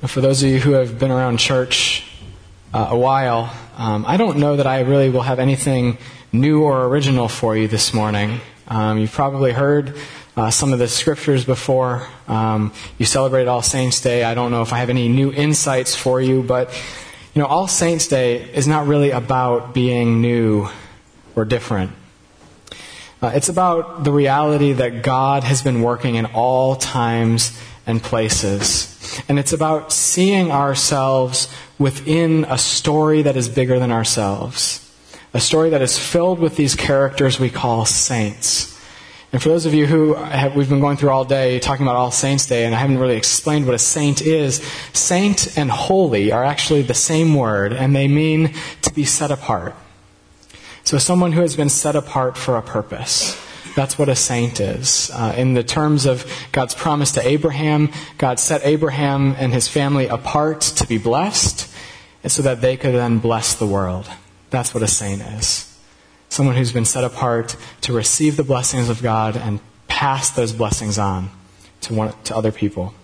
For those of you who have been around church a while, I don't know that I really will have anything new or original for you this morning. You've probably heard some of the scriptures before. You celebrated All Saints' Day. I don't know if I have any new insights for you, but All Saints' Day is not really about being new or different. It's about the reality that God has been working in all times and places. And it's about seeing ourselves within a story that is bigger than ourselves. A story that is filled with these characters we call saints. And for those of you we've been going through all day talking about All Saints' Day, and I haven't really explained what a saint is. Saint and holy are actually the same word, and they mean to be set apart. So someone who has been set apart for a purpose. That's what a saint is. In the terms of God's promise to Abraham, God set Abraham and his family apart to be blessed, and so that they could then bless the world. That's what a saint is. Someone who's been set apart to receive the blessings of God and pass those blessings on to other people.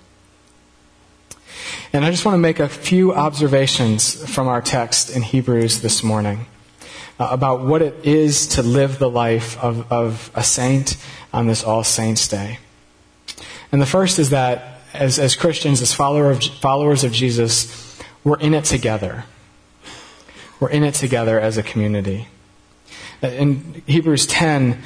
And I just want to make a few observations from our text in Hebrews this morning about what it is to live the life of a saint on this All Saints' Day. And the first is that as Christians, as followers of Jesus, we're in it together. We're in it together as a community. In Hebrews 10,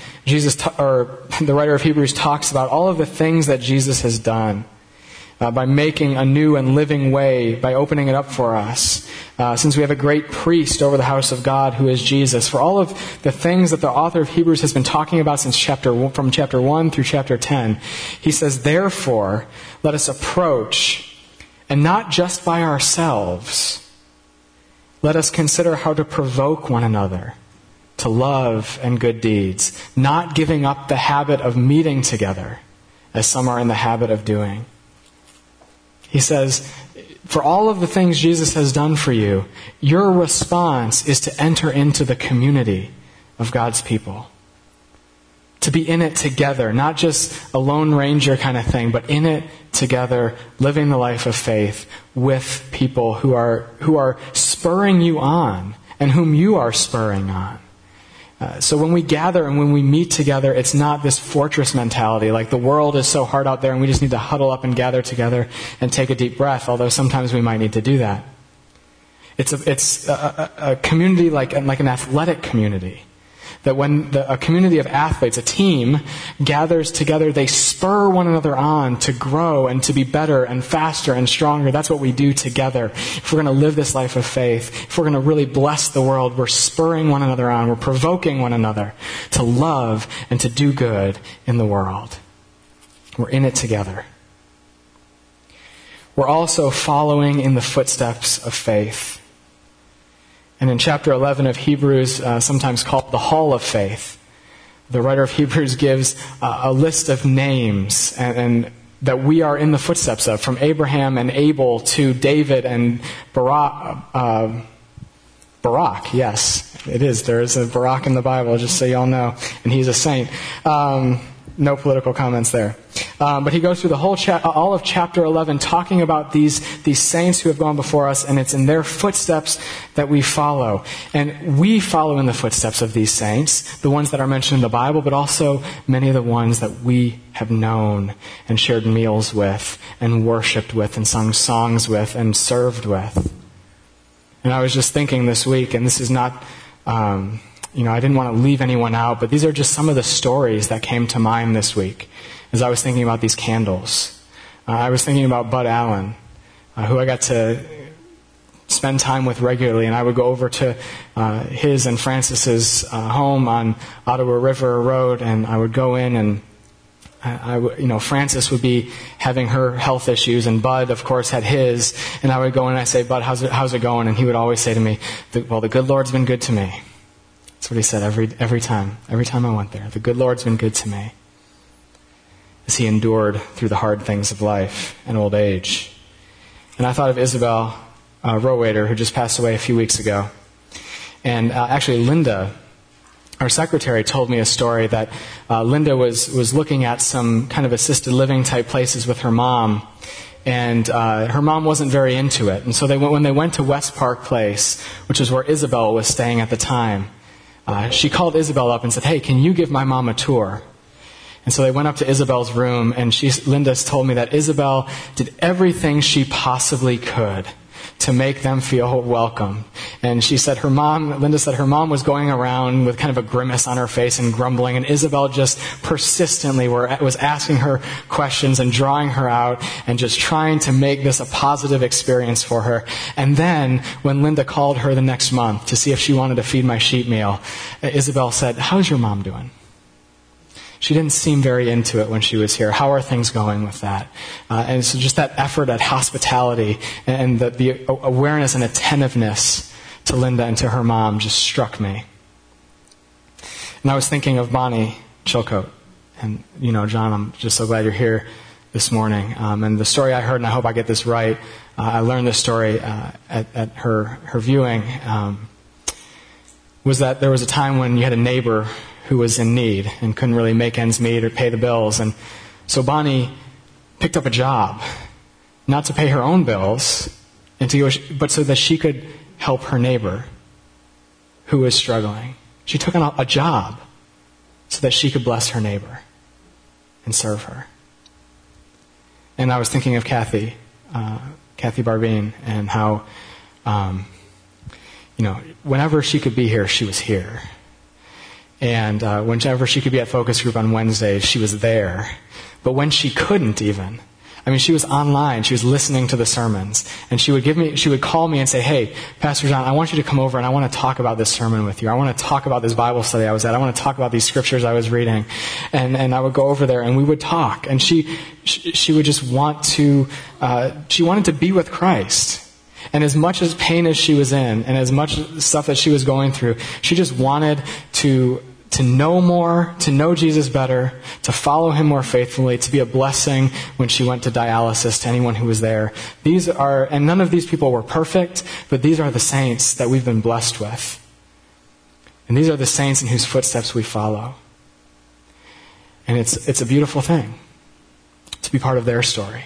the writer of Hebrews talks about all of the things that Jesus has done by making a new and living way, by opening it up for us. Since we have a great priest over the house of God who is Jesus, for all of the things that the author of Hebrews has been talking about from chapter 1 through chapter 10, he says, therefore, let us approach, and not just by ourselves, let us consider how to provoke one another to love and good deeds, not giving up the habit of meeting together, as some are in the habit of doing. He says, for all of the things Jesus has done for you, your response is to enter into the community of God's people. To be in it together, not just a Lone Ranger kind of thing, but in it together, living the life of faith with people who are spurring you on and whom you are spurring on. So when we gather and when we meet together, it's not this fortress mentality, like the world is so hard out there and we just need to huddle up and gather together and take a deep breath, although sometimes we might need to do that. It's a community like an athletic community. That when a community of athletes, a team, gathers together, they spur one another on to grow and to be better and faster and stronger. That's what we do together. If we're going to live this life of faith, if we're going to really bless the world, we're spurring one another on. We're provoking one another to love and to do good in the world. We're in it together. We're also following in the footsteps of faith. And in chapter 11 of Hebrews, sometimes called the Hall of Faith, the writer of Hebrews gives a list of names and that we are in the footsteps of, from Abraham and Abel to David and Barak, yes, it is. There is a Barak in the Bible, just so you all know, and he's a saint. No political comments there. But he goes through the whole all of chapter 11 talking about these saints who have gone before us, and it's in their footsteps that we follow. And we follow in the footsteps of these saints, the ones that are mentioned in the Bible, but also many of the ones that we have known and shared meals with and worshipped with and sung songs with and served with. And I was just thinking this week, and this is not... I didn't want to leave anyone out, but these are just some of the stories that came to mind this week as I was thinking about these candles. I was thinking about Bud Allen, who I got to spend time with regularly, and I would go over to his and Francis's home on Ottawa River Road, and I would go in and Francis would be having her health issues, and Bud, of course, had his, and I would go in and I'd say, Bud, how's it going? And he would always say to me, the good Lord's been good to me. That's what he said every time I went there. The good Lord's been good to me as he endured through the hard things of life and old age. And I thought of Isabel Rowader, who just passed away a few weeks ago. And actually Linda our secretary told me a story that Linda was looking at some kind of assisted living type places with her mom, and her mom wasn't very into it. And so when they went to West Park Place, which is where Isabel was staying at the time, she called Isabel up and said, "Hey, can you give my mom a tour?" And so they went up to Isabel's room, and Linda's told me that Isabel did everything she possibly could to make them feel welcome. And Linda said her mom was going around with kind of a grimace on her face and grumbling, and Isabel just persistently was asking her questions and drawing her out and just trying to make this a positive experience for her. And then, when Linda called her the next month to see if she wanted to feed my sheep meal, Isabel said, "How's your mom doing?" She didn't seem very into it when she was here. How are things going with that? And so just that effort at hospitality and the awareness and attentiveness to Linda and to her mom just struck me. And I was thinking of Bonnie Chilcote. And, John, I'm just so glad you're here this morning. And the story I heard, and I hope I get this right, I learned this story at her viewing, was that there was a time when you had a neighbor who was in need and couldn't really make ends meet or pay the bills. And so Bonnie picked up a job, not to pay her own bills, but so that she could help her neighbor who was struggling. She took on a job so that she could bless her neighbor and serve her. And I was thinking of Kathy Barbine, and how, whenever she could be here, she was here. And whenever she could be at focus group on Wednesdays, she was there. But when she couldn't even, she was online, she was listening to the sermons, and she would call me and say, "Hey, Pastor John, I want you to come over and I want to talk about this sermon with you. I want to talk about this Bible study I was at. I want to talk about these scriptures I was reading." And I would go over there and we would talk. And she would just she wanted to be with Christ. And as much as pain as she was in, and as much stuff that she was going through, she just wanted to know more, to know Jesus better, to follow him more faithfully, to be a blessing when she went to dialysis to anyone who was there. And none of these people were perfect, but these are the saints that we've been blessed with. And these are the saints in whose footsteps we follow. And it's a beautiful thing to be part of their story,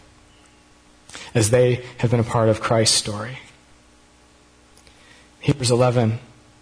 as they have been a part of Christ's story. Hebrews 11,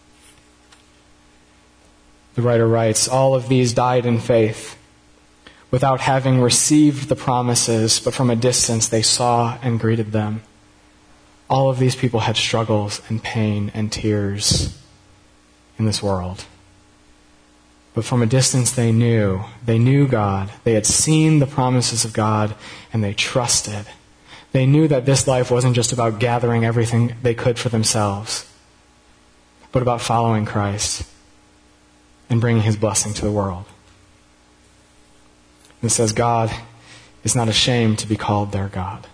the writer writes, "All of these died in faith, without having received the promises, but from a distance they saw and greeted them." All of these people had struggles and pain and tears in this world. But from a distance they knew God. They had seen the promises of God, and they trusted. They knew that this life wasn't just about gathering everything they could for themselves, but about following Christ and bringing his blessing to the world. And it says God is not ashamed to be called their God.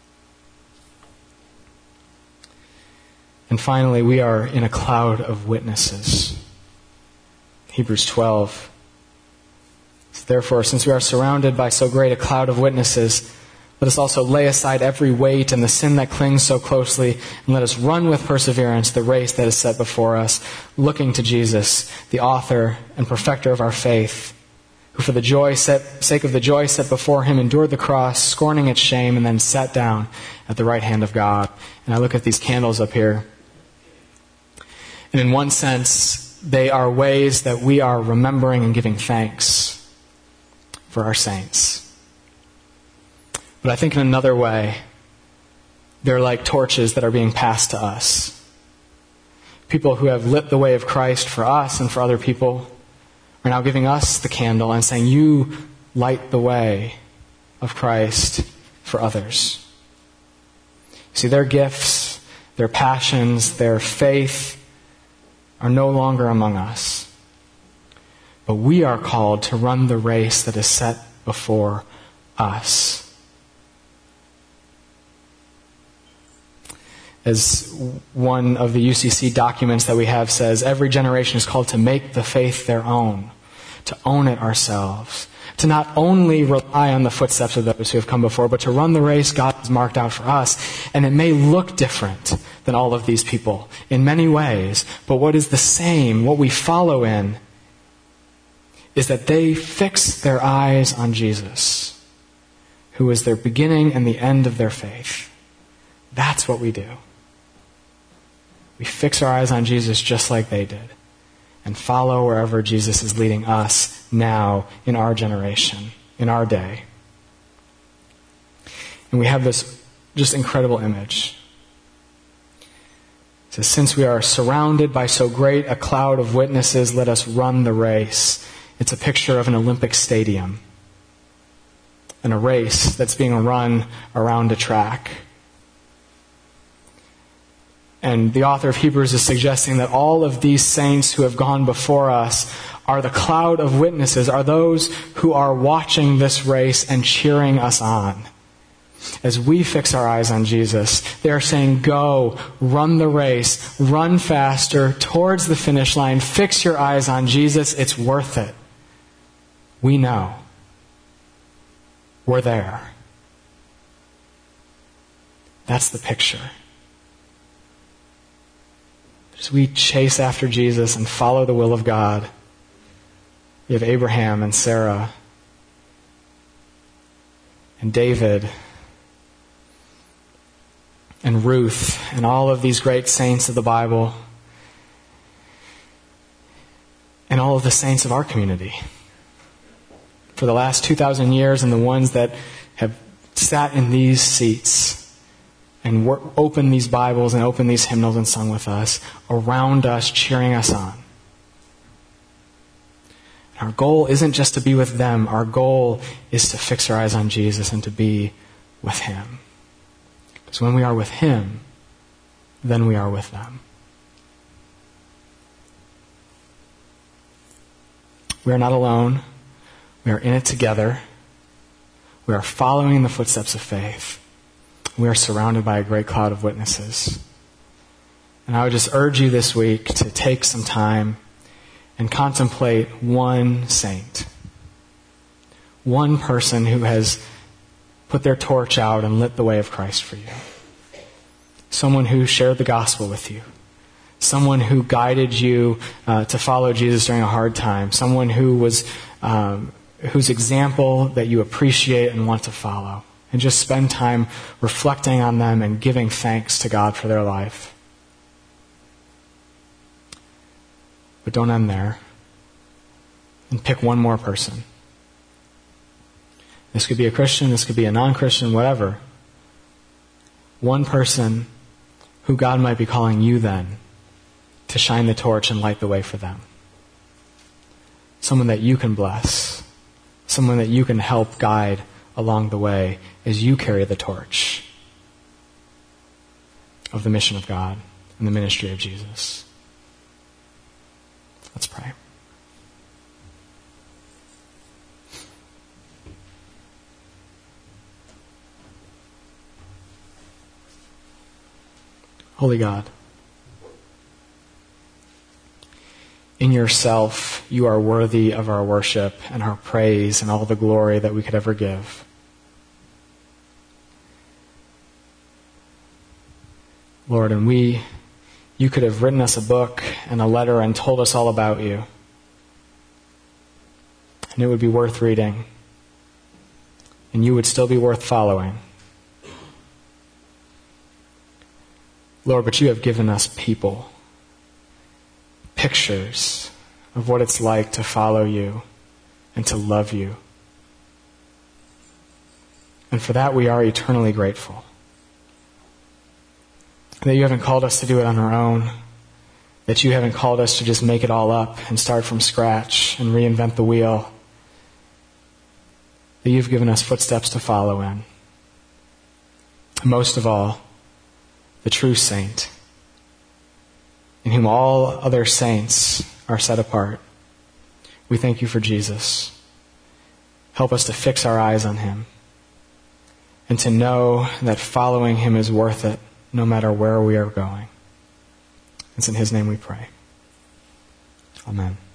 And finally, we are in a cloud of witnesses. Hebrews 12. "Therefore, since we are surrounded by so great a cloud of witnesses, let us also lay aside every weight and the sin that clings so closely, and let us run with perseverance the race that is set before us, looking to Jesus, the author and perfecter of our faith, who for the sake of the joy set before him endured the cross, scorning its shame, and then sat down at the right hand of God." And I look at these candles up here, and in one sense, they are ways that we are remembering and giving thanks for our saints. But I think in another way, they're like torches that are being passed to us. People who have lit the way of Christ for us and for other people are now giving us the candle and saying, "You light the way of Christ for others." See, their gifts, their passions, their faith are no longer among us. But we are called to run the race that is set before us. As one of the UCC documents that we have says, every generation is called to make the faith their own, to own it ourselves, to not only rely on the footsteps of those who have come before, but to run the race God has marked out for us. And it may look different than all of these people in many ways. But what is the same, what we follow in, is that they fix their eyes on Jesus, who is their beginning and the end of their faith. That's what we do. We fix our eyes on Jesus just like they did and follow wherever Jesus is leading us now in our generation, in our day. And we have this just incredible image. It says, since we are surrounded by so great a cloud of witnesses, let us run the race. It's a picture of an Olympic stadium and a race that's being run around a track. And the author of Hebrews is suggesting that all of these saints who have gone before us are the cloud of witnesses, are those who are watching this race and cheering us on. As we fix our eyes on Jesus, they are saying, go, run the race, run faster towards the finish line, fix your eyes on Jesus, it's worth it. We know. We're there. That's the picture. As we chase after Jesus and follow the will of God, we have Abraham and Sarah and David and Ruth and all of these great saints of the Bible and all of the saints of our community for the last 2,000 years, and the ones that have sat in these seats and opened these Bibles and opened these hymnals and sung with us, around us, cheering us on. Our goal isn't just to be with them. Our goal is to fix our eyes on Jesus and to be with Him. Because when we are with Him, then we are with them. We are not alone. We are in it together. We are following in the footsteps of faith. We are surrounded by a great cloud of witnesses. And I would just urge you this week to take some time and contemplate one saint. One person who has put their torch out and lit the way of Christ for you. Someone who shared the gospel with you. Someone who guided you to follow Jesus during a hard time. Someone who was whose example that you appreciate and want to follow. And just spend time reflecting on them and giving thanks to God for their life. But don't end there. And pick one more person. This could be a Christian, this could be a non-Christian, whatever. One person who God might be calling you then to shine the torch and light the way for them. Someone that you can bless. Someone that you can help guide along the way as you carry the torch of the mission of God and the ministry of Jesus. Let's pray. Holy God, in yourself, you are worthy of our worship and our praise and all the glory that we could ever give. Lord, and you could have written us a book and a letter and told us all about you. And it would be worth reading. And you would still be worth following. Lord, but you have given us people, pictures of what it's like to follow you and to love you. And for that we are eternally grateful. That you haven't called us to do it on our own. That you haven't called us to just make it all up and start from scratch and reinvent the wheel. That you've given us footsteps to follow in. And most of all, the true saint, in whom all other saints are set apart. We thank you for Jesus. Help us to fix our eyes on him and to know that following him is worth it no matter where we are going. It's in his name we pray. Amen.